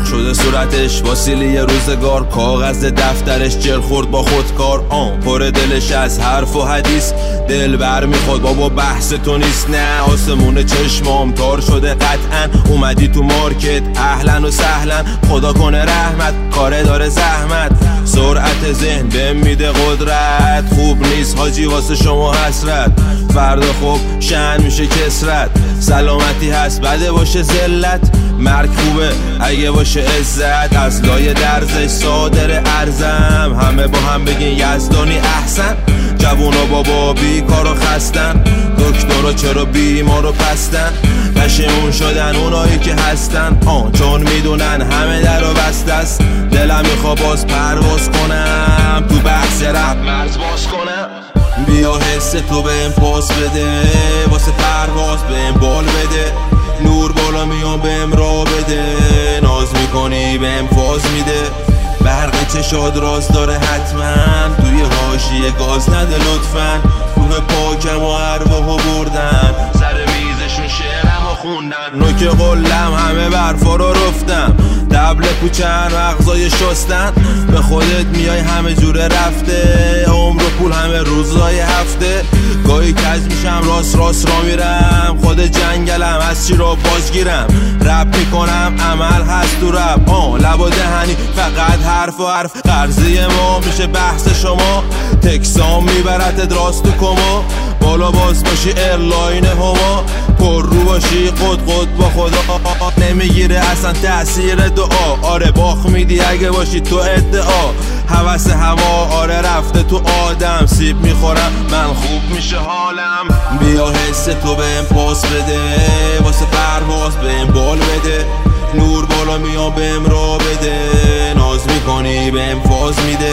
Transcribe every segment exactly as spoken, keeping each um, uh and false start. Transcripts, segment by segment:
شده صورتش واسیلی روزگار، کاغذ دفترش جر خورد با خودکار. آن پر دلش از حرف و حدیث، دل بر میخواد بابا بحث تو نیست. نه آسمون چشمام تار شده قطعا، اومدی تو مارکت اهلا و سهلا. خدا کنه رحمت، کاره داره زحمت، سرعت ذهن بهم میده قدرت. خوب نیست حاجی واسه شما حسرت، فردا خوب شن میشه کسرت. سلامتی هست بده باشه ذلت، مرگ خوبه اگه باشه عزت. اصلای درزش صادر ارزم، همه با هم بگین یزدانی احسن. جوونا بابا بیکار و خستن، دکترا چرا بیمار و پستن. پشیمون شدن اونایی که هستن، آن چون میدونن همه در و بست است. دلم میخوا باز پرواز کنم، تو بحث رب مرز باز کنم. بیا حس تو بهم پاس بده، واسه پرواز بهم بال بده. نور بالا میام بهم را بده، ناز میکنی بهم فاز میده. برق چشاد راز داره حتما، توی حاشیه گاز نده لطفا. روح پاکم و ارواحو بردن، سر میزشون شعرمو خوندن. نوک قلم همه برفا رو رفتم، دبل کوچن مغزای شستن. به خودت میای همه جوره رفته، عمر و پول همه روزای هفته. گاهی کج میشم راست راست را میرم، خود جنگلم از چی رو بازگیرم. رپ میکنم عمل هست تو رپ، آه لب و دهنی فقط حرف و حرف. قرضی ما میشه بحث شما، تکسام میبرد راست تو کما. بالا باز باشی ایرلاین هما، پر رو باشی قد قد با خدا. نمیگیره اصلا تأثیر دعا، آره باخ میدی اگه باشی تو ادعا. هوس هوا آره رفته تو آدم، سیب میخورم من خوب میشه حالم. بیا حس تو بهم پاس بده، واسه پرواز بهم بال بده. نور بالا میام بهم را بده، ناز میکنی بهم فاز میده.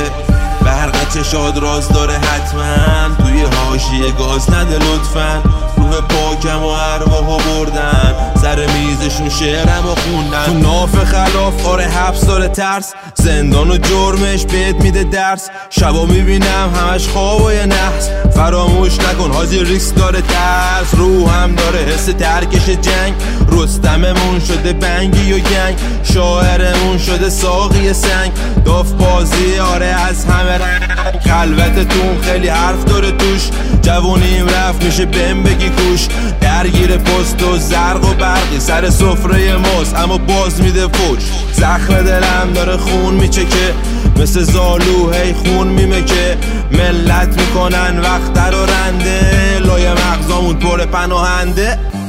برق چشاد راز داره حتما، توی حاشیه گاز نده لطفا. روح پاکم و ارواحو بردن، سر میزشون شعرمو خوندن. تو ناف خلاف آره حبس داره ترس، زندان و جرمش بهت میده درس. شبا میبینم همش خواب و یه نحس، فراموش نکن حاجی ریسک داره ترس. روحم داره حس ترکش جنگ، رستممون شده بنگی و گنگ. شاعرمون شده ساقی سنگ، داف بازی آره از همه رنگ. خلوتتون خیلی حرف داره توش، جوونیم رفت میشه بهم بگی کوش. درگیر پست و زرق و برقی، سر سفره ماست اما باز میده فوش. زخم دلم داره خون میچکه، مثل زالو هی خون میمکه. ملت میکنن وقت در و رنده، لای مغزامون پر پناهنده.